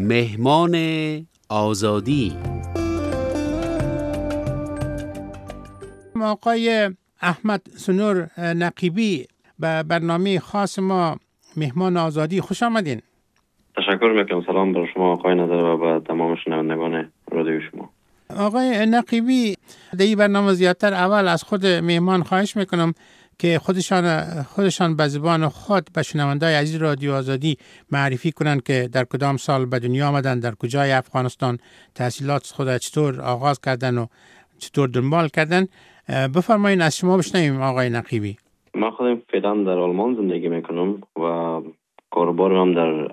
مهمان آزادی. آقای احمد سنور نقیبی به برنامه خاص ما مهمان آزادی خوش آمدین. تشکر میکنم. سلام بر شما آقای نظر و به تمام شنوندگان رادیو شما. آقای نقیبی، در این برنامه زیادتر اول از خود مهمان خواهش میکنم که خودشان به زبان خود به شنوندای عزیز رادیو آزادی معرفی کنند که در کدام سال به دنیا آمدن، در کجای افغانستان تحصیلات خود چطور آغاز کردن و چطور دنبال کردن. بفرمایید از شما بشنویم آقای نقیبی. من خودم فعلا در آلمان زندگی میکنم و کاربارم هم در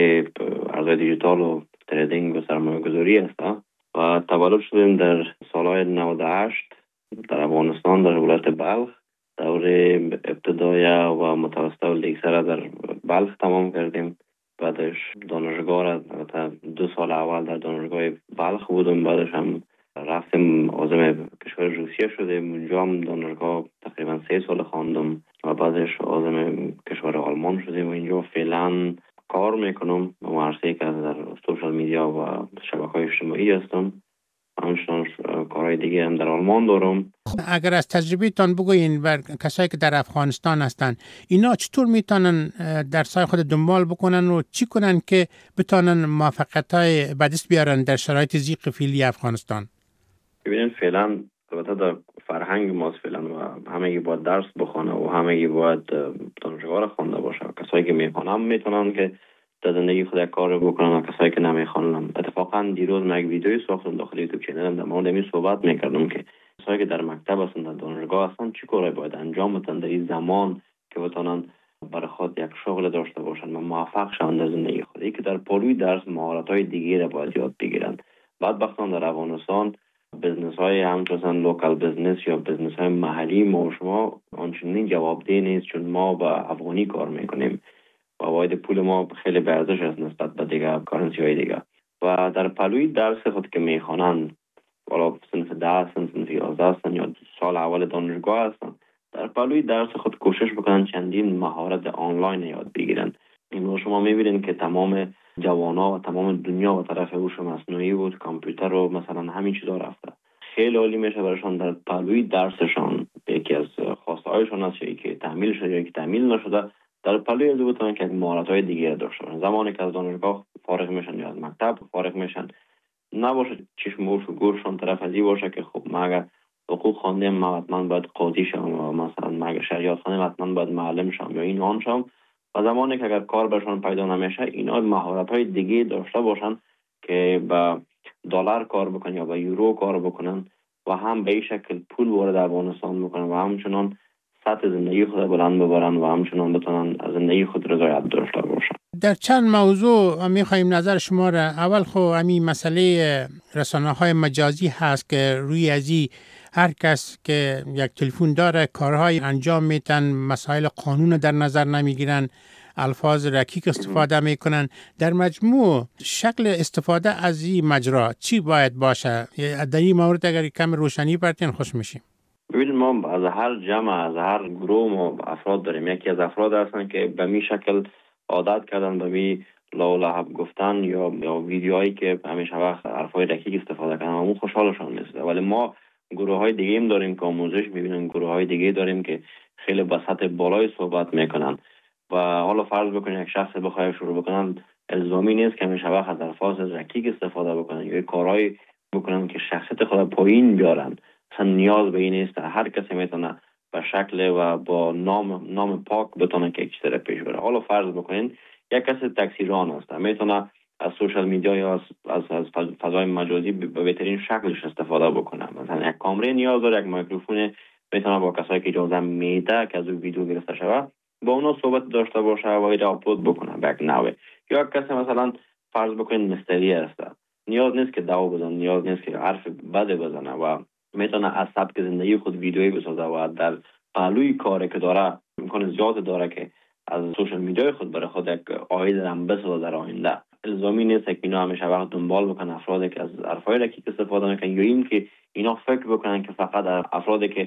عرضه دیجیتال و تریدینگ و سرمایه گذاری است و تولد شدیم در سالهای 98 در افغانستان در ولایت بلخ. دوره ابتدایی و متوسط و لیکسر در بلخ تمام کردیم. بعدش دانشگاه را 2 سال اول در دانشگاه بلخ بودم، بعدش هم رفتیم عازم کشور روسیه شدیم، اونجا هم دانشگاه تقریبا 3 سال خواندم و بعدش عازم کشور آلمان شدیم و اینجا فعلا کار میکنم و عرصه‌ای که در سوشال میدیا و شبکه‌های اجتماعی هستم. همچنان کارهای دیگه هم در آلمان دارم. اگر از تجربه تان بگوین بر کسایی که در افغانستان هستن، اینا چطور میتونن درسای خود دنبال بکنن و چی کنن که بتونن موفقیت‌های به دست بیارن در شرایط ضیق فعلی افغانستان؟ ببینید فعلا البته در فرهنگ ماست فعلا و همگی باید درس بخونه و همگی باید دانشگاه را خوانده باشه. کسایی که میخوانن میتونن که در زندگی خود کار بکنن و کسایی که نمیخوانن. اتفاقا دیروز من یک ویدیویی ساختم داخل یوتیوب چنلم در مورد این صحبت میکردم که کسایی که در مکتب هستن، در دانشگاه هستن، چی کاری باید انجام بدن در این زمان که بتونن برای خود یک شغل داشته باشن و موفق شون در زندگی خود. که در پلوی درس مهارت‌های دیگه را باید یاد بگیرن. بدبختانه در افغانستان بزنس های همچنان لوکال بزنس یا بزنس های محلی ما و شما آنچنین جوابده نیست، چون ما با افغانی کار میکنیم و واید پول ما خیلی به ارزش است نسبت به دیگه کارنسی های دیگه. و در پلوی درس خود که میخوانن، والا صنف 10 صنف 11 هستن یا سال اول دانشگاه هستن، در پلوی درس خود کوشش بکنن چندین مهارت آنلاین یاد بگیرن. این شما میبینید که تمام جوانا و تمام دنیا و طرف هوش مصنوعی و کامپیوتر و مثلا همین چیزا رفته. خیلی عالی میشه برایشان در پلوی درسشان یکی از خواسته هایشان است یا که تحمیل شده یا که تحمیل نشده در پلوی از بتونن که مهارت‌های دیگه داشته باشن. زمانی که از دانشگاه فارغ میشن یا از مکتب فارغ میشن نباشه چشم و گوششان طرف ازی باشه که خب ما اگر حقوق خواندیم ما حتما باید قاضی شم و مثلا ما اگر شریعت خواندیم حتما باید معلم شم یا این آن شم. و زمانی که اگر کار برشان پیدا نمیشه اینا مهارت‌های دیگه داشته باشن که با دلار کار بکنن یا با یورو کار بکنن و هم به این شکل پول وارد افغانستان بکنن و همچنان سطح زندگی خود بلند ببرن و همچنان بتونن از زندگی خود رضایت داشته باشن. در چند موضوع میخوایم نظر شما را. اول خب همین مسئله رسانه‌های مجازی هست که روی ازی هر کس که یک تلفن داره کارهای انجام میتن، مسائل قانون در نظر نمیگیرن، الفاظ رکیک استفاده میکنن. در مجموع شکل استفاده از این مجرا چی باید باشه؟ در این مورد اگر کم روشنی برتین خوش میشیم. ببینید ما از هر جمع از هر گروه ما افراد داریم. یکی از افراد هستن که به می شکل عادت کردن به می لولب گفتن یا ویدیوهایی که همیشه وقت حرفای رکیک استفاده کردن و اون خوشحالشون نیست. ولی ما گروه های دیگه هم داریم که آموزش میبینن، گروه های دیگه داریم که خیلی به سطح بالای صحبت میکنن و حالا فرض بکنید یک شخص بخواد شروع بکنن الزامی نیست که همیشه وقت از الفاظ رکیک استفاده بکنن یا کارهای بکنن که شخصیت خود پایین بیارن. اصلا نیاز به این نیست. هر کسی میتونه به شکل و با نام پاک بتونه که چیزی را پیش بره. حالا فرض بکنین یک کسی تاکسی ران است، میتونه از سوشال میدیا یا از فضای مجازی به بهترین شکلش استفاده بکنه. مثلا یک کامره نیاز داره، یک میکروفون، میتونه با کسایی که اجازه میده که از اون ویدیو گرفته شود با اونا صحبت داشته باشه و اینا آپلود بکنه به یک نحوه. یا کسی مثلا فرض بکنین مستری است، نیاز نیست که دعوا بزنه، نیاز نیست که حرف بد بزنه و میتونه از سبک زندگی خود ویدیویی بسازه و در پهلوی کاری که داره امکان زیاد داره که از سوشال میدیا خود برای خود یک عاید هم بسازه در آینده. الزامی نیست که اینا همیشه وقت دنبال بکنن افرادی که از حرفای رکیک استفاده میکنن یا این که اینا فکر بکنن که فقط افرادی که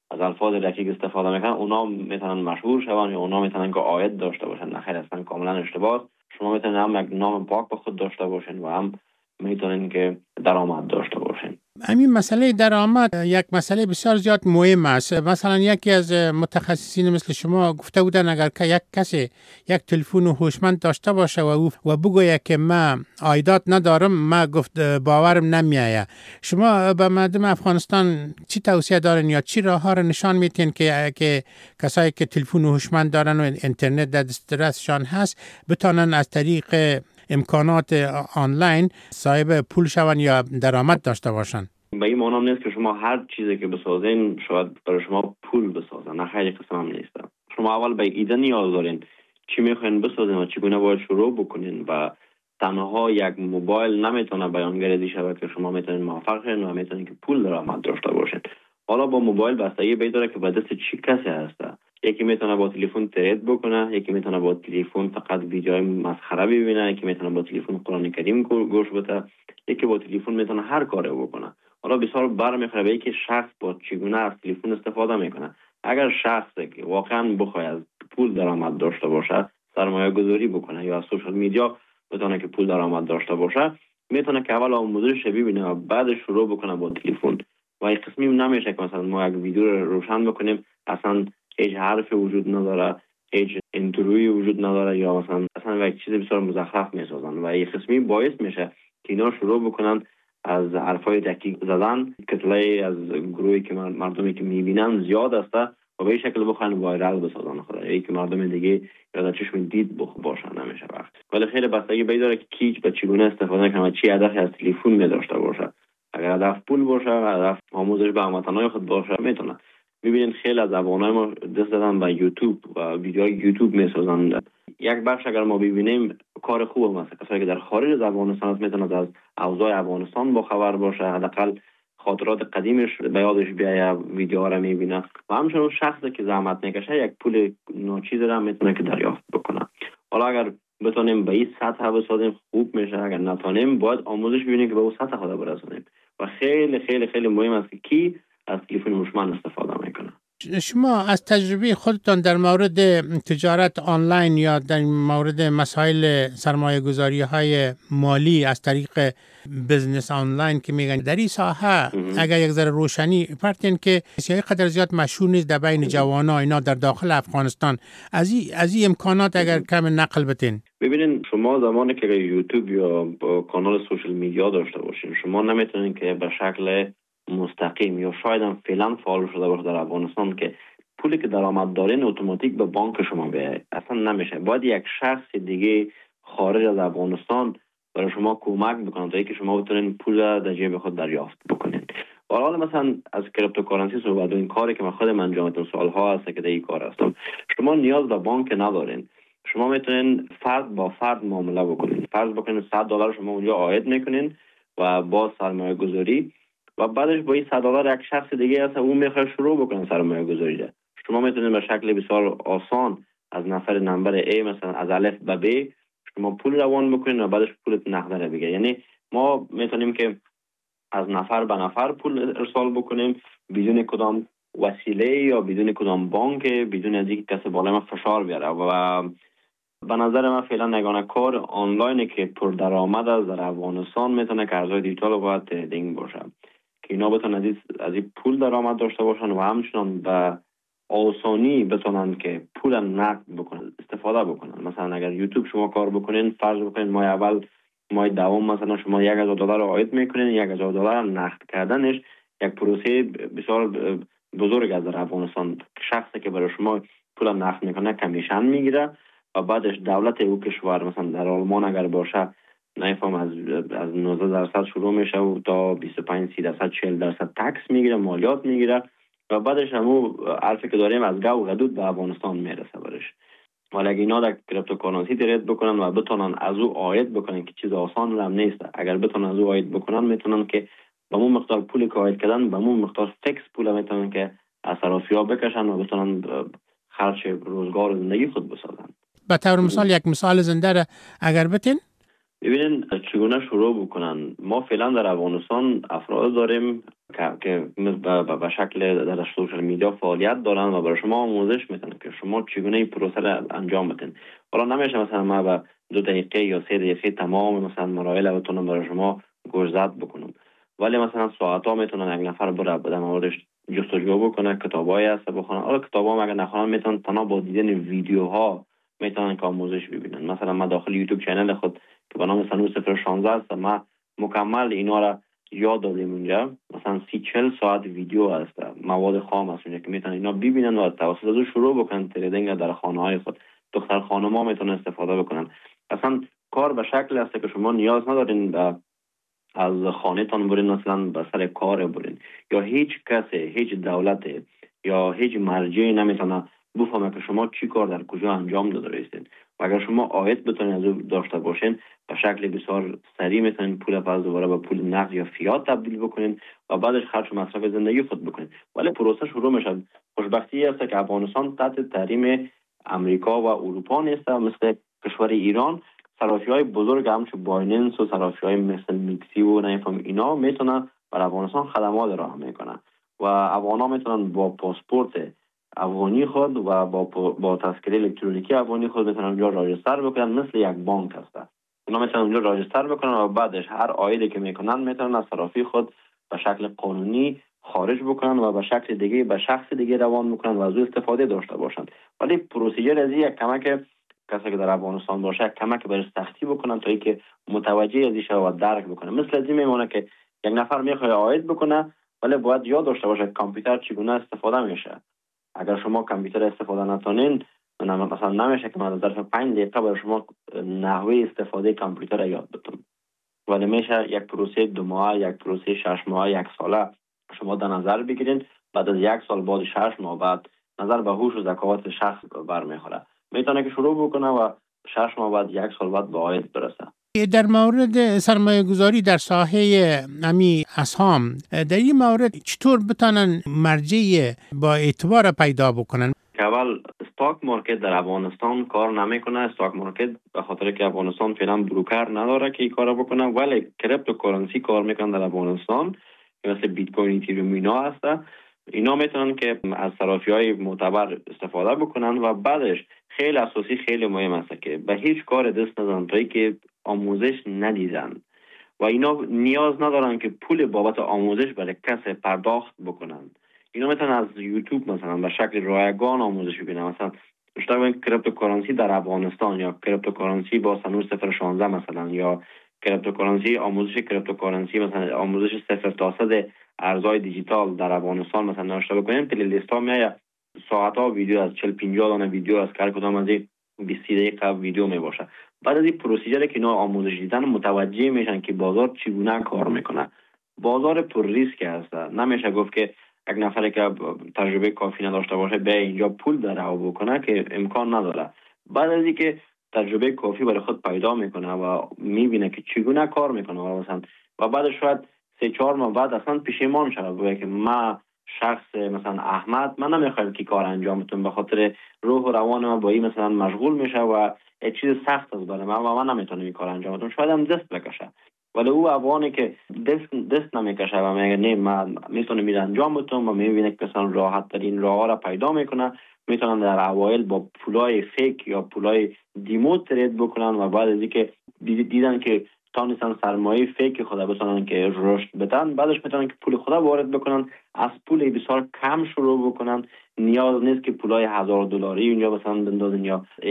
از الفاظ رکیک استفاده میکنن، اونا میتونن مشهور شون یا اونا میتونن که عاید داشته باشن. نخیر، اصلا کاملا اشتباه. شما میتونید هم یک نام پاک به خود داشته باشین و هم میتونین که درآمد داشته باشین. همین مسئله درآمد یک مسئله بسیار زیاد مهم است. مثلا یکی از متخصصین مثل شما گفته بودن اگر که یک کسی یک تلفن هوشمند داشته باشه و بگوید که من عایدات ندارم، من گفت باورم نمیآید. شما به مردم افغانستان چی توصیه دارین یا چی راه ها را نشان میتین که کسایی که تلفن هوشمند دارن و اینترنت در دسترسشان هست بتونن از طریق امکانات آنلاین صاحب پول شون یا درآمد داشته باشن؟ به این معنی نیست که شما هر چیزی که بسازین شاید برای شما پول بسازن. نه خیلی قسم هم نیست. شما اول به ایده نیاز دارین چی میخواین بسازین و چگونه باید شروع بکنین و تنها یک موبایل نمیتونه بیانگر شود که شما میتونین موفق شین و میتونین که پول درآمد داشته باشین. حالا با موبایل بستگی بداره که به دست چی کسی هسته. یکی میتونه با تلفن ترید بکنه، یکی میتونه با تلفن فقط ویدیوهای مسخره ببینه، یکی میتونه با تلفن قرآن کریم گوش بده، یکی با تلفن میتونه هر کاری بکنه. حالا بسیار برمیخوره به اینکه شخص با چگونه از تلفن استفاده میکنه. اگر شخصی که واقعا بخواد از پول درآمد داشته باشه، سرمایه گذاری بکنه یا از سوشال میدیا بتونه که پول درآمد داشته باشه، میتونه که اول آموزش ببینه و بعد شروع بکنه با تلفن. و این قسمی نمیشه که مثلا ما یک ویدیو رو روشن بکنیم اصلا هیچ حرف وجود نداره، هیچ انتروی وجود نداره یا اصلا یک چیز بسیار مزخرف میسازن و این قسمی باعث میشه که اینا شروع بکنن از حرفای دقیق زدن. کتله از گروهی که مردمی که میبینن زیاد است و به این شکل بخواین وایرال بسازن خدا ای که مردم دیگه یا چشم دید باشن نمیشه وقت. ولی خیلی بستگی داره که کی به چگونه استفاده کنه و چی هدفی از تلفن می داشته باشه. اگر هدف پول باشه، هدف آموزش به هموطنان خود باشه، میتونه. میبینید خیلی از افغانای ما دست دادن به یوتیوب و ویدیوهای یوتیوب میسازن. یک بخش اگر ما ببینیم کار خوبه، مثلا کسایی که در خارج از افغانستان هست میتونن از اوضاع افغانستان با خبر باشه، حداقل خاطرات قدیمش به یادش بیاید، ویدیوها رو میبینه و همچنین شخصی که زحمت میکشه یک پول ناچیز را میتونه که دریافت بکنه. حالا اگر بتونیم به این سطح بسازیم خوب میشه، اگر نتونیم باید آموزش ببینیم که به اون سطح خود برسونیم و خیلی خیلی خیلی مهم است که کی از تلفن هوشمند استفاده میکنه. شما از تجربه خودتان در مورد تجارت آنلاین یا در مورد مسائل سرمایه گذاری های مالی از طریق بزنس آنلاین که میگن در این ساحه اگر یک ذره روشنی پرتین که بسیاری قدر زیاد مشهور نیست در بین جوانا اینا در داخل افغانستان، از این امکانات اگر کم نقل بتین؟ ببینین شما زمانی که یوتیوب یا با کانال سوشال میدیا داشته باشین، شما نمیتونین که به شکل مستقیم یا شاید هم فعلا فعال شده باشه در افغانستان که پولی که درآمد دارین اتوماتیک به بانک شما بیاد. اصلا نمیشه. باید یک شخص دیگه خارج از افغانستان برای شما کمک بکنه تا اینکه شما بتونین پول در جیب خود دریافت بکنین. حالا مثلا از کریپتوکارنسی صحبت و این کاری که من خودم انجام میدم سالها هست که در این کار هستم، شما نیاز به بانک ندارین. شما میتونین فرد با فرد معامله بکنین. فرض بکنین $100 شما اونجا عاید میکنین و با سرمایه گذاری و بعدش با این $100 یک شخص دیگه هست اون میخواد شروع بکنه سرمایه گذاری ده. شما میتونید به شکل بسیار آسان از نفر نمبر A مثلا از الف به B شما پول روان بکنید و بعدش پولت نقدره بگیره. یعنی ما میتونیم که از نفر به نفر پول ارسال بکنیم بدون کدام وسیله یا بدون کدام بانک، بدون از اینکه کسی بالای ما فشار بیاره. و به نظر من فعلا یگانه کار آنلاینی که پردرآمد است در افغانستان میتونه که ارزهای دیجیتال باید تریدینگ باشه که اینا بتونن از این پول درآمد داشته باشن و همچنان به آسانی بتونن که پول نقد بکنن استفاده بکنن. مثلا اگر یوتیوب شما کار بکنین، فرض بکنین ماه دوم مثلا شما $1,000 عاید میکنین، $1,000 نقد کردنش یک پروسه بسیار بزرگ است در افغانستان. شخصی که برای شما پول نقد میکنه کمیشن میگیره و بعدش دولت او کشور مثلا در آلمان اگر باشه نمیفهم از 19% شروع میشه و تا 25-30% 40% تکس میگیره، مالیات میگیره و بعدش همو حرفی که داریم از گاو حدود به افغانستان میرسه برش. ولی اگه اینا در کریپتوکارنسی ترید بکنن و بتونن از او عاید بکنن که چیز آسان هم نیست، اگر بتونن از او عاید بکنن میتونن که به مون مقدار پولی که عاید کردن به مون مقدار فیکس پول میتونن که از صرافی‌ها بکشن و بتونن خرج روزگار و زندگی خود بسازن. به طور مثال یک مثال زنده را اگر بتین؟ ببینین چگونه شروع بکنن. ما فعلا در افغانستان افراد داریم که به شکل در سوشال میدیا فعالیت دارن و برای شما آموزش میتن که شما چگونه پروسه را انجام بدین. حالا نمیشه مثلا ما به 2 دقیقه یا 3 دقیقه تمام مثلا مراحل بتونم برای شما گوشزد بکنم، ولی مثلا ساعت ها میتونن یک نفر بره در موردش جستجو بکنه، کتابایی هست بخونن. حالا کتاب ها اگر نخونن میتونن تنها با دیدن ویدیوها میتونن که آموزش ببینن. مثلا ما داخل یوتیوب چینل خود که به نام سنوس 016 است، ما مکمل اینا را یاد دادیم اونجا. مثلا 30-40 ساعت ویدیو هست، مواد خام هست اونجا که میتونن اینا ببینن و توسط از شروع بکنن تریدینگ در خانه های خود. دختر خانم ها میتونن استفاده بکنن. اصلا کار به شکل است که شما نیاز ندارین از خانه تان برین مثلا به سر کار برین، یا هیچ کسی، هیچ دولت یا هیچ مرجعی نمیتونه بفهمه که شما چی کار در کجا انجام داده هستین. و اگر شما عاید بتونین از او داشته باشین، به شکل بسیار سریع میتونین پول پس دوباره به پول نقد یا فیات تبدیل بکنین و بعدش خرج و مصرف زندگی خود بکنین. ولی پروسه شروع میشه. خوشبختی است که افغانستان تحت تحریم امریکا و اروپا نیست. مثل کشور ایران صرافی‌های بزرگ همچون بایننس و صرافی‌های مثل میکسی و نمیفهم اینا میتونن بر افغانستان خدمات ارائه میکنن و افغانا میتونن با پاسپورت افغانی خود و با تذکره الکترونیکی افغانی خود میتونن اونجا راجستر بکنن، مثل یک بانک هست. اونا میتونن اونجا راجستر بکنن و بعدش هر عایدی که میکنن میتونن از صرافی خود به شکل قانونی خارج بکنن و به شکل دیگه به شخص دیگه روان بکنن و از او استفاده داشته باشن. ولی پروسیجر از یک کمک کسی که در افغانستان باشه کمک برای سختی بکنن تا اینکه متوجه ازش و درک بکنه. مثل از این میمونه که یک نفر میخواد عاید بکنه ولی باید یاد داشته باشه کامپیوتر چگونه استفاده میشه. اگر شما کامپیوتر استفاده نتونین، مثلا نمیشه که من در ظرف 5 دقیقه برای شما نحوه استفاده کامپیوتر یاد بدم. ولی میشه یک پروسه 2 ماه، یک پروسه 6 ماه، 1 ساله شما در نظر بگیرین. بعد از 1 سال، بعد 6 ماه بعد نظر به هوش و ذکاوت شخص برمیخوره، میتونه که شروع بکنه و 6 ماه بعد 1 سال بعد به عاید برسه. در مورد سرمایه گذاری در ساحه اسهام، در این مورد چطور بتانن مرجع با اعتبار پیدا بکنن؟ اول استاک مارکت در افغانستان کار نمیکنه. استاک مارکت به خاطر که افغانستان فعلا بروکر نداره که این کارو بکنه، ولی کریپتوکارنسی کار میکنه در افغانستان مثل بیت کوین، اتریوم اینا هست. اینا میتونن که از صرافی‌های معتبر استفاده بکنن و بعدش خیلی اساسی، خیلی مهم است که به هیچ کار دست نزنن تا اینکه آموزش ندیدن و اینا نیاز ندارن که پول بابت آموزش برای کسی پرداخت بکنن. اینا میتونن از یوتیوب مثلا به شکل رایگان آموزش ببینن. مثلا اشتباه کریپتوکارنسی در افغانستان یا کریپتوکارنسی با سنوس 016 مثلا، یا کریپتوکارنسی، آموزش کریپتوکارنسی مثلا آموزش 0 تا 100 ارزهای دیجیتال در افغانستان مثلا نوشته بکنین، پلی لیست ها میاد ساعت ها ویدیو از 40-50 دانه ویدیو از هر کدام از این 20 دقیقه ویدیو می باشه. بعد از این پروسیجر که اینا آموزش دیدن متوجه میشن که بازار چگونه کار میکنه. بازار پر ریسک هست. نمیشه گفت که یک نفری که تجربه کافی نداشته باشه به اینجا پول در بکنه، که امکان نداره. بعد از اینکه تجربه کافی برای خود پیدا میکنه و میبینه که چگونه کار میکنه و بعد شاید 3-4 ماه بعد اصلا پشیمان شده بگه که من شخص مثلا احمد من نمیخوایم که کار انجام بدم، به خاطر روح و روان من با این مثلا مشغول میشه و یک چیز سخت است برای من و من نمیتونم این کار انجام بدم. شاید هم دست بکشه، ولی او افغانی که دست نمیکشه و میگه نه من میتونم این انجام بدم و میبینه که مثلا راحت ترین راه را پیدا میکنه، میتونن در اوایل با پولای فیک یا پولای دیمو ترید بکنن و بعد از اینکه دیدن که تانستن سرمایه فیک خدا بتونن که رشد بدن، بعدش میتونن که پول خدا وارد بکنن، از پول بسیار کم شروع بکنن. نیاز نیست که پولای $1000 اونجا مثلا بندازین یا $1000،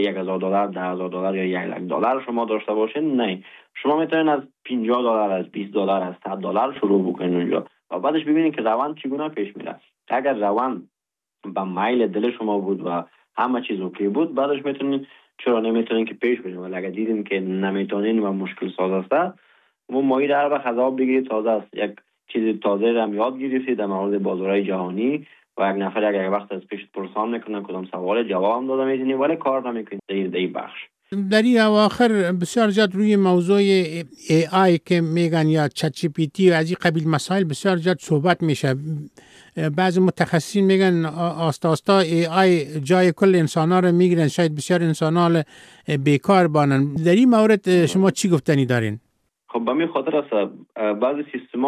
$10,000 یا $1,00,000 شما داشته باشین. نه، شما میتونین از $50، از $20، از $100 شروع بکنین اونجا و بعدش ببینین که روند چگونه پیش میره. اگر روند به میل دل شما بود و همه چیز اوکی بود، بعدش میتونین، چرا نمیتونین که پیش برین. ولی اگر دیدین که نمیتونین و مشکل ساز است، و مایل هر وقت خذاب بگیرید تازه است، یک چیز تازه را یاد گرفتید در مورد بازارهای جهانی و یک نفر اگر وقت از پیش پرسان میکنه کدام سوال جواب داده میتونید ولی کار نمیکنید در این بخش. در این اواخر بسیار زیاد روی موضوع AI که میگن یا چت جی پی تی و از این قبیل مسائل بسیار زیاد صحبت میشه. بعضی متخصصین میگن آستا AI جای کل انسانا رو میگیرن، شاید بسیار انسانا بیکار بانن. در این مورد شما چی گفتنی دارین؟ خب به می خاطر است بعضی سیستما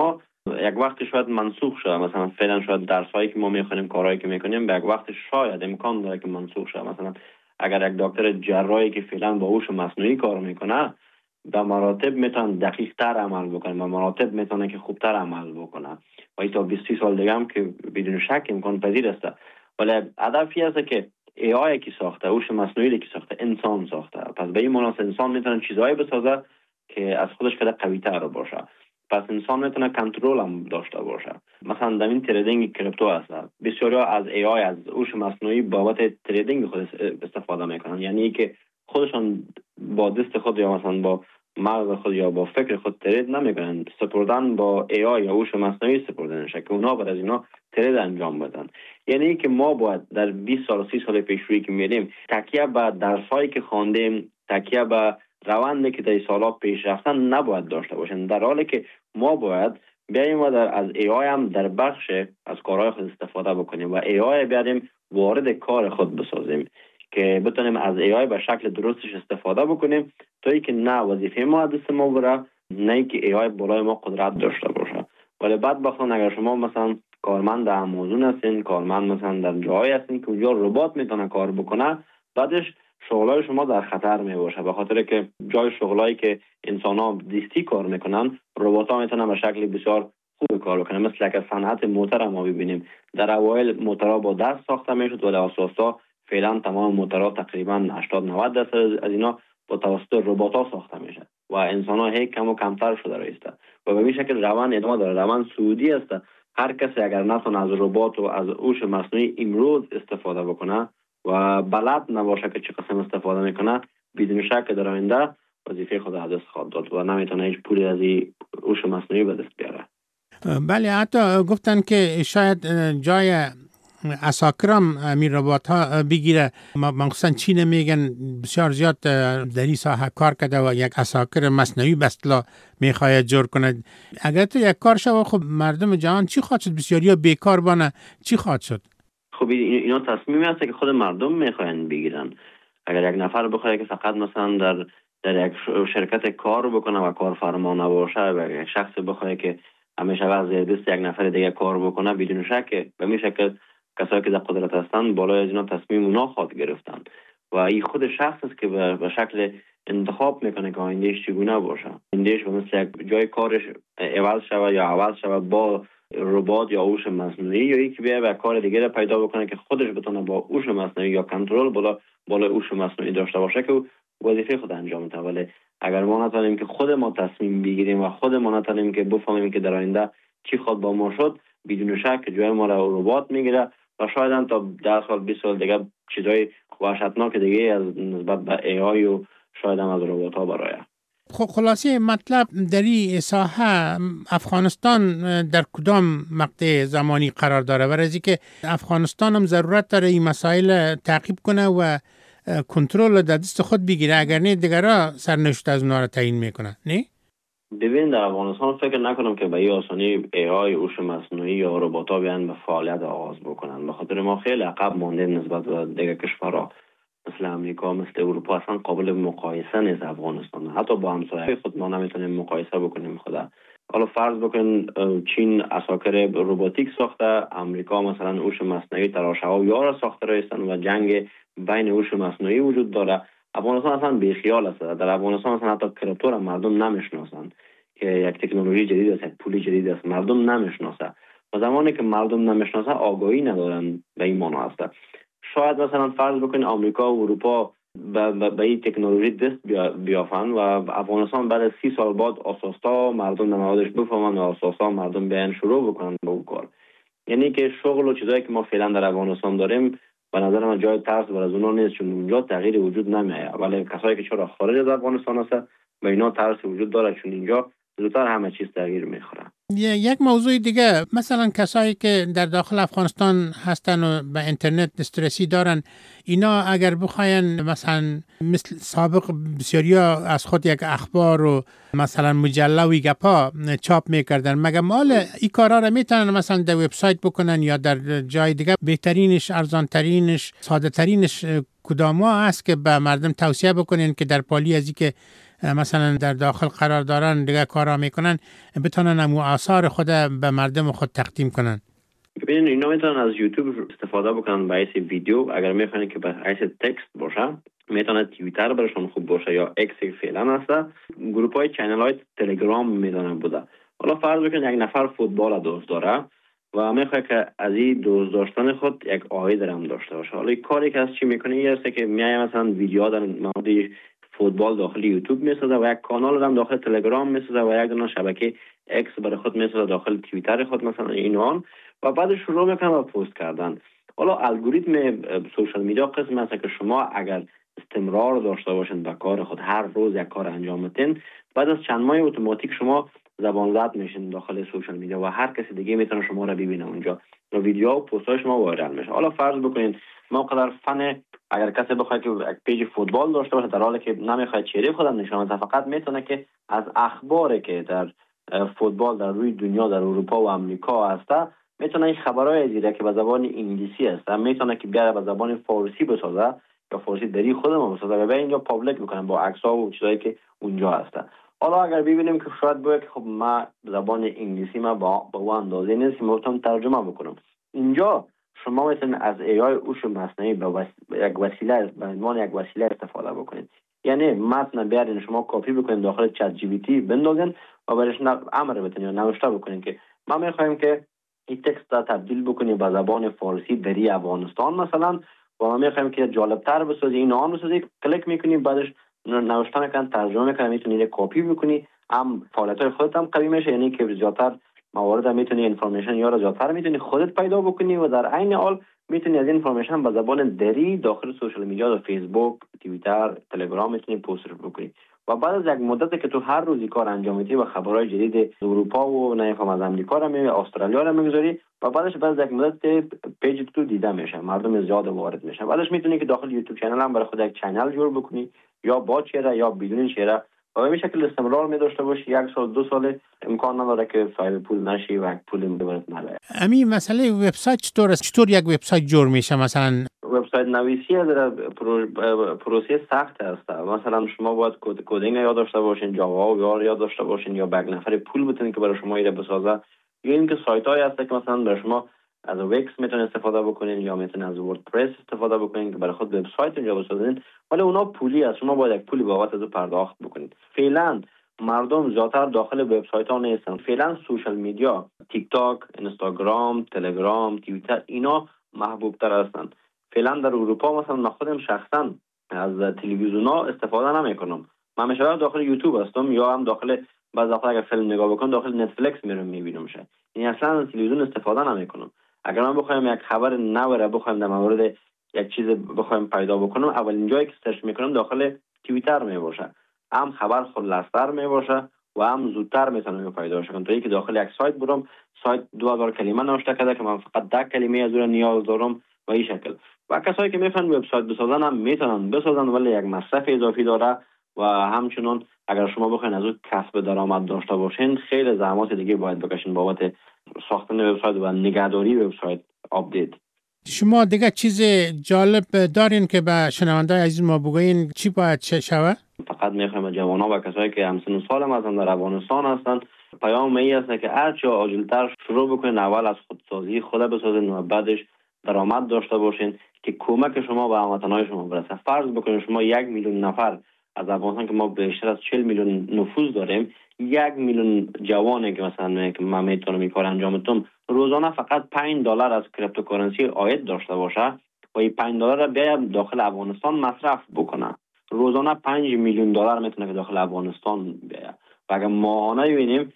یک وقت شاید منسوخ شده. مثلا فعلا شاید درسایی که ما میخونیم، کارهایی که میکنیم، به یک وقت شاید امکان داره که منسوخ شده. مثلا اگر یک دکتر جراحی که فعلا با هوش مصنوعی کار میکنه، به مراتب میتونه دقیق تر عمل بکنه، به مراتب میتونه که خوبتر عمل بکنه و این تا 20 سال دیگه هم که بدون شک امکان پذیر است. ولی هدفی است که AI کی ساخته، هوش مصنوعی کی ساخته، انسان ساخته. پس به این مناسبت انسان میتونه چیزایی بسازه که از خودش خیلی قوی تر باشه. پس انسان میتونه کنترل هم داشته باشه. مثلا در این تریدینگ کریپتو هست، بسیاری از AI، از هوش مصنوعی بابت تریدینگ خود استفاده میکنن. یعنی که خودشان با دست خود یا مثلا با مغز خود یا با فکر خود ترید نمیکنن، سپردن با AI یا هوش مصنوعی سپردن که اونا بعد از اینا ترید انجام بدن. یعنی که ما باید در 20 سال 30 سال پیش روی که میریم تکیه به درسایی که خواندیم، تکیه به روندی که در سالا پیش رفتن نباید داشته باشیم، در حالی که ما باید بیاییم و از AI هم در بخش از کارهای خود استفاده بکنیم و AI بیاریم وارد کار خود بسازیم که بتونیم از AI به شکل درستش استفاده بکنیم تا اینکه نه وظیفه ما دست ما بره، نه اینکه AI بالای ما قدرت داشته باشه. ولی بدبختانه اگر شما مثلا کارمند آمازون هستین، کارمند مثلا در جایی هستین که اونجا ربات میتونه کار بکنه، بعدش شغلای شما در خطر می باشه، به خاطر که جای شغلایی که انسان‌ها دستی کار میکنن، ربات‌ها میتونن به شکل بسیار خوب کار بکنن. مثل که صنعت موتور ما ببینیم، در اوایل موتورها با دست ساخته میشد ولی اساسا فعلا تمام موتورها تقریبا 80-90% از اینا با توسط ربات‌ها ساخته میشه و انسان‌ها هیچ کم و کمتر شده رایسته و به این شکل روند ادامه داره. روند سعودی است. هر کسی اگر نتونه از ربات و از هوش مصنوعی امروز استفاده بکنه و بلد نباشه که چه قسم استفاده میکنه، بدون شک در آینده وظیفه خود از دست خواهد داد و نمیتونه هیچ پولی از این هوش مصنوعی به دست بیاره. بله، حتی گفتن که شاید جای عساکرام می ربات ها بگیره. مخصوصا چین میگن بسیار زیاد در این ساحه کار کرده و یک عساکر مصنوعی به اصطلاح میخواد جور کنه. اگر تو یک کار شد، خب مردم جهان چی خواهد شد؟ بسیاری ها بیکار بانه، چی خواهد شد؟ خب اینا تصمیمی هست که خود مردم میخواین بگیرن. اگر یک نفر بخواد که فقط مثلا در یک شرکت کار بکنه و کارفرما نباشه و یک شخص بخواد که همیشه از زیر دست یک نفر دیگه کار بکنه، بدون شک به این شکل کسایی که در قدرت هستن بالای از اینا تصمیم اونا خواهد گرفتن و این خود شخص است که به شکل انتخاب میکنه که آیندهش چگونه باشه. آیندهش به مثل یک جای کارش عوض شود با ربات یا هوش مصنوعی، یا یکی بیا به کار دیگه پیدا بکنه که خودش بتونه با هوش مصنوعی یا کنترل بالا هوش مصنوعی داشته باشه که وظیفه خود انجام میده. ولی اگر ما نتونیم که خود ما تصمیم بگیریم و خود ما نتونیم که بفهمیم که در آینده چی خود با ما شد، بدون شک جای ما را ربات میگیره و شاید هم تا 10 سال 20 سال دیگه چیزای وحشتناک دیگه از نسبت به AI و شاید هم از ربات‌ها برای. خب خلاصه مطلب در این ساحه افغانستان در کدام مقطع زمانی قرار داره؟ برای که افغانستان هم ضرورت داره این مسائل تعقیب کنه و کنترل در دست خود بگیره، اگر نه دیگرها سرنوشت از اونا را تعیین میکنه. نه؟ ببین در افغانستان فکر نکنم که به این آسانی AI، هوش مصنوعی یا ربات‌ها بیان به فعالیت آغاز بکنن، به خاطر ما خیلی عقب مانده نسبت به دیگر کشورها مثل امریکا، مثل اروپا. اصلا قابل مقایسه نیست افغانستان، حتی با همسایه خود ما نمیتونیم مقایسه بکنیم. خدا حالا فرض بکن چین عساکر روباتیک ساخته، امریکا مثلا هوش مصنوعی تراشه‌ها را ساخته رایستن و جنگ بین هوش مصنوعی وجود داره. افغانستان اصلا بیخیال است. در افغانستان اصلا حتی کریپتو را مردم نمیشناسن که یک تکنولوژی جدید است، یک پول جدید است، مردم نمیشناسه. و زمانی که مردم نمیشناسه آگاهی ندارن به این معنا است. شاید مثلا فرض بکن آمریکا و اروپا به این تکنولوژی دست بیافن و افغانستان بعد 30 سال بعد اساسا مردم نمادش بفهمن و اساسا مردم بیان شروع بکنن به اون کار. یعنی که شغل و چیزایی که ما فعلا در افغانستان داریم به نظر من جای ترس برای اونا نیست، چون اونجا تغییر وجود نمیاد. ولی کسایی که چرا خارج از افغانستان هست به اینا ترس وجود داره، چون اینجا زودتر همه چیز تغییر میخوره. یک موضوع دیگه، مثلا کسایی که در داخل افغانستان هستن و به اینترنت دسترسی دارن، اینا اگر بخواین مثلا مثل سابق بسیاریا از خود یک اخبار و مثلا مجله و گپا چاپ میکردن، مگه مال این کارا رو میتونن مثلا در وبسایت بکنن یا در جای دیگه؟ بهترینش، ارزانترینش، ساده ترینش کداما هست که به مردم توصیه بکنین که در پالی از اینکه مثلا در داخل قرار دارن دیگه کارا میکنن بتونن امو آثار خود به مردم خود تقدیم کنن؟ ببینید اینا میتونن از یوتیوب استفاده بکنن به حیث ویدیو. اگر میخواین که به حیث تکست باشه میتونه توییتر برشون خوب باشه یا اکس فعلا هست. گروپ های چینل های تلگرام میدونن بوده. حالا فرض بکنید یک نفر فوتبال دوست داره و میخواد که از این دوست داشتن خود یک عاید هم داشته باشه. حالا کاری که از چی میکنه یه است که میای مثلا ویدیو در مورد فوتبال داخل یوتیوب میسازه و یک کانال هم داخل تلگرام میسازه و یک دونه شبکه اکس برای خود میسازه داخل توییتر خود مثلا اینوان و بعد شروع میکنه با پست کردن. حالا الگوریتم سوشال میدیا قسم است که شما اگر استمرار داشته باشین به کار خود، هر روز یک کار انجام بدین، بعد از چند ماه اتوماتیک شما زبان زد میشین داخل سوشال میدیا و هر کسی دیگه میتونه شما را ببینه اونجا و ویدیو و پست های شما وایرال میشه. حالا فرض بکنین ما قدر فن اگر کسی بخواد که یک پیج فوتبال داشته باشه در حالی که نمیخواد چهره خودم نشون بده، فقط میتونه که از اخباری که در فوتبال در روی دنیا در اروپا و امریکا هست میتونه این خبرهای زیره که به زبان انگلیسی هست میتونه که بیاره به زبان فارسی بسازه یا فارسی دری خودمون بسازه و به اینجا پابلیک میکنن با عکس‌ها و چیزایی که اونجا هست. حالا اگر ببینیم که شاید باید که خب ما زبان انگلیسی ما با اون اندازه نیست که میتونم ترجمه بکنم، اینجا شما میتونید از AI هوش مصنوعی به یک وسیله به عنوان یک وسیله استفاده بکنید. یعنی متن بیارین شما کپی بکنید داخل چت جی پی تی بندازین و برش امر بتین یا نوشته بکنید که ما میخوایم که این تکست را تبدیل بکنیم به زبان فارسی دری افغانستان مثلا و ما میخوایم که جالبتر بسازی این آن بسازی، کلیک میکنی بعدش نوشتن کردن ترجمه میکنن میتونی کپی بکنی، هم فعالیت‌های خودت هم قوی میشه، یعنی که زیادتر موارد میتونی اینفورمیشن یا را زیادتر میتونی خودت پیدا بکنی و در عین حال میتونی از اینفورمیشن به زبان دری داخل سوشال میدیا و فیسبوک، توییتر، تلگرام میتونی پست بکنی و بعد از یک مدت که تو هر روزی کار انجام میدی و خبرهای جدید اروپا و نمیفهم از امریکا را میگی، استرالیا را میگذاری و بعدش بعد از یک مدت پیج تو دیده میشه، مردم زیاد وارد میشن. بعدش میتونی که داخل یوتیوب کانال هم برای خود یک کانال جور بکنی یا با چهره یا بدون چهره و به این شکل استمرار می داشته باشی. 1 سال 2 سال امکان نداره که فایل پول نشی و پول برات نره. همین مسئله وبسایت چطور است؟ چطور یک وبسایت جور میشه؟ مثلا وبسایت نویسی در پروسه سخت است. مثلا شما باید کدینگ یاد داشته باشین، جاوا و یاد داشته باشین یا یک نفر پول بتونین که برای شما ایره بسازه، یا اینکه سایت های هست که مثلا برای شما از وکس میتونین استفاده بکنین یا میتونین از وردپرس استفاده بکنین که برای خود وبسایت اونجا بسازین، ولی اونا پولی است، شما باید یک پولی بابت از پرداخت بکنید. فعلا مردم زیادتر داخل وبسایت ها نیستن. فعلا سوشال میدیا، تیک تاک، اینستاگرام، تلگرام، توییتر اینا محبوب تر هستند. فعلا در اروپا مثلا من خودم شخصا از تلویزیون ها استفاده نمیکنم. من همیشه داخل یوتیوب هستم یا هم داخل بعضی وقتا اگر فیلم نگاه بکنم داخل نتفلیکس میرم میبینم. یعنی اصلا از تلویزیون استفاده نمیکنم. اگر من بخوایم یک خبر نو را بخوایم در مورد یک چیز بخوایم پیدا بکنم، اولین جایی که سرچ میکنم داخل توییتر میباشه. هم خبر خلاص‌تر میباشه و هم زودتر میتونم پیدا کنم. تا اینکه داخل یک سایت برم، سایت 2000 کلمه نوشته کرده که من فقط 10 کلمه از اون نیاز دارم و این شکل. و کسایی که میخوان وبسایت بسازن هم میتونن بسازن، ولی یک مصرف اضافی داره و همچنین اگر شما بخواید از اون کسب درآمد داشته باشین خیلی زحمات دیگه باید بکشین بابت ساختن وبسایت و نگهداری وبسایت آپدیت. شما دیگه چیز جالب دارین که به شنونده‌های عزیز ما بگوین چی باید شوه؟ فقط میخوایم جوانان و کسایی که همسن و سال ما در افغانستان هستند پیام این است که هر چه عاجلتر شروع بکنین، اول از خودسازی خود بسازین و بعدش درآمد داشته باشین که کمک شما به هموطنان شما برسه. فرض بکنید شما 1 میلیون نفر از افغانستان که ما بیشتر از 40 میلیون نفوس داریم، 1 میلیون جوانی که مثلا که من میتونم این کار انجام بدم روزانه فقط $5 از کریپتوکارنسی عاید داشته باشه و این $5 را بیاید داخل افغانستان مصرف بکنه، روزانه $5 میلیون میتونه که داخل افغانستان بیاید و اگر ماهانه ببینیم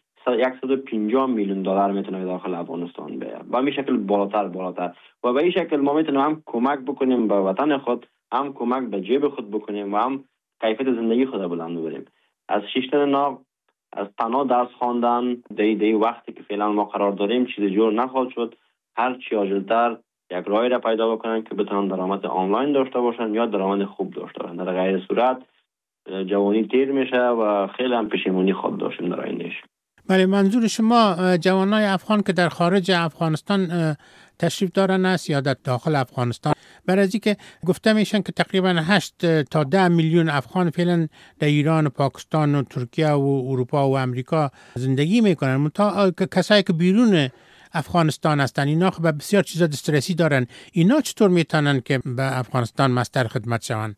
150 میلیون دلار میتونه داخل افغانستان بیاد و به شکل بالاتر و به این شکل ما میتونیم هم کمک بکنیم به وطن خود، هم کمک به جیب خود بکنیم و هم کیفیت زندگی خود بلند ببریم. از شیشتن ناو از تنها درس خواندن دی وقتی که فعلا ما قرار داریم چیز جور نخواهد شد. هر چی عاجلتر یک راهی را پیدا بکنن که بتونن درآمد آنلاین داشته باشن یا درآمد خوب داشته باشن، در غیر صورت جوانی تیر میشه و خیلی هم پشیمونی خود داشتیم در آیندهش. بله، منظور شما جوانای افغان که در خارج افغانستان تشریف دارن است یا در داخل افغانستان؟ برای از که گفته میشن که تقریبا 8 تا 10 میلیون افغان فعلا در ایران و پاکستان و ترکیه و اروپا و امریکا زندگی میکنن. کسایی که بیرون افغانستان هستن اینا خب بسیار چیزا دسترسی دارن. اینا چطور میتونن که به افغانستان مستر خدمت شون؟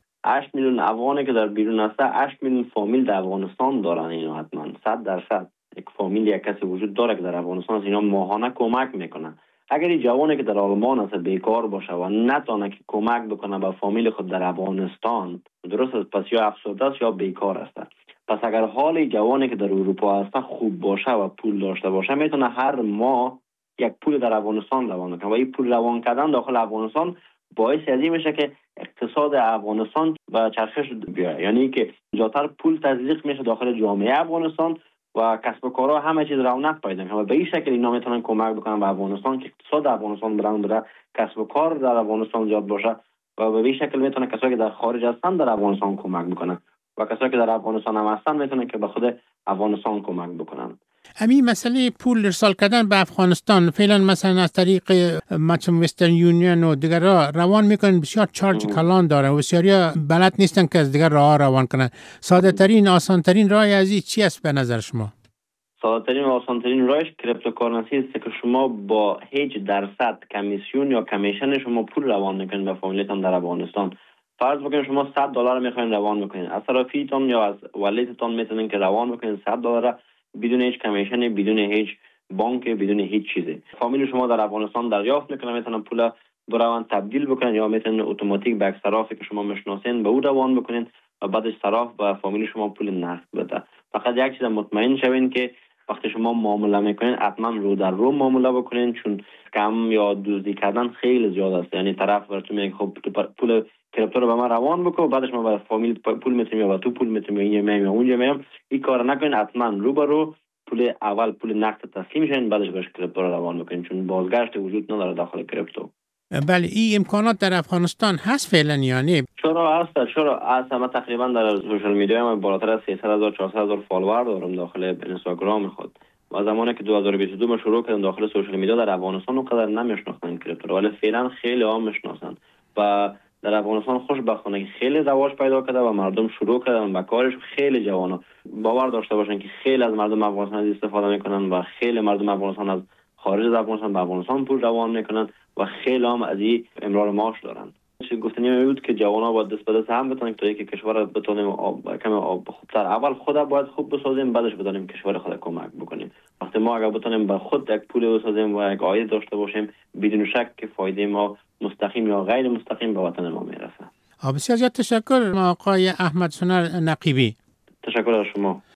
8 میلیون افغانی که در بیرون هسته 8 میلیون فامیل در افغانستان دارن. اینا حتما 100% یک فامیل یک کسی وجود داره که در افغانستان اینا ماهانه کمک میکنن. اگر این جوانی که در آلمان است بیکار باشه و نتونه که کمک بکنه به فامیل خود در افغانستان، درست است، پس یا افسرده است یا بیکار است. پس اگر حال جوانی که در اروپا هست خوب باشه و پول داشته باشه میتونه هر ماه یک پول در افغانستان روان کنه و این پول روان کردن داخل افغانستان باعث ازی میشه که اقتصاد افغانستان به چرخش بیاد، یعنی که زیاتر پول تزریق میشه داخل جامعه افغانستان و کسب و کارها همه چیز رونق پیدا کنه و به این شکل اینا میتونن کمک بکنن به افغانستان که اقتصاد افغانستان بره، کسب و کار در افغانستان زیاد باشه و به این شکل میتونه کسایی که در خارج هستن در افغانستان کمک بکنن و کسایی که در افغانستان هم هستن میتونن که به خود افغانستان کمک بکنن. همین مسئله پول ارسال کردن به افغانستان فعلا مثلا از طریق مثلا وسترن یونین و دیگر روان میکنن، بسیار چارج کلان داره و بسیاریا بلد نیستن که از دیگر راه روان کنن. ساده ترین آسان ترین راه از این چی است به نظر شما؟ ساده ترین و آسان ترین راهش کریپتوکارنسی است که شما با هیچ درصد کمیسیون یا کمیشن شما پول روان میکنید به فامیلتان در افغانستان. فرض بکنید شما $100 میخواین روان بکنید، از طرفیتون یا از والدتون میتونین که روان بکنید $100 بدون هیچ کمیشن، بدون هیچ بانک، بدون هیچ چیزی. فامیل شما در افغانستان دریافت میکنه، میتونن پول بروان تبدیل بکنن یا میتونن اتوماتیک به صرافی که شما میشناسین به او روان بکنین و بعدش صراف به فامیل شما پول نقد بده. فقط یک چیز مطمئن شوین که وقتی شما معامله میکنین حتما رو در رو معامله بکنین، چون کم یا دزدی کردن خیلی زیاد است. یعنی طرف براتون میگه خب تو پول کریپتو رو به من روان بکن، بعدش من به فامیل پول میتونم یا تو پول میتونم یا اینجا اونجا میام. این کار نکنین، حتما رو به رو پول اول پول نقد تسلیم شین، بعدش باش کریپتو رو روان بکنین، چون بازگشت وجود نداره داخل کریپتو. بله، این امکانات در افغانستان هست فعلا یا نه؟ چرا هست. من تقریبا در سوشال میدیا من بالاتر از 300,000 400,000 فالوور دارم داخل اینستاگرام خود. و زمانی که 2022 ما شروع کردم داخل سوشال میدیا در افغانستان اونقدر نمیشناختن کریپتو، ولی فعلا خیلی عام میشناسن و در افغانستان خوشبختانه که خیلی رواج پیدا کرده و مردم شروع کردن به کارش. خیلی جوانا باور داشته باشن که خیلی از مردم افغانستان استفاده میکنن و خیلی مردم افغانستان از خارج از افغانستان به افغانستان پول روان میکنن و خیلی هم از این امرار معاش دارن. چه گفتنی بود که جوانا باید دست به دست هم بتونن تا اینکه کشور بتونیم کم خوبتر اول خود باید خوب بسازیم، بعدش بتونیم کشور خود کمک بکنیم. وقتی ما اگر بتونیم به خود یک پول بسازیم و یک عاید داشته باشیم، بدون شک که فایده ما مستقیم یا غیر مستقیم به وطن ما میرسه. بسیار تشکر آقای احمد سنر نقیبی. تشکر از شما.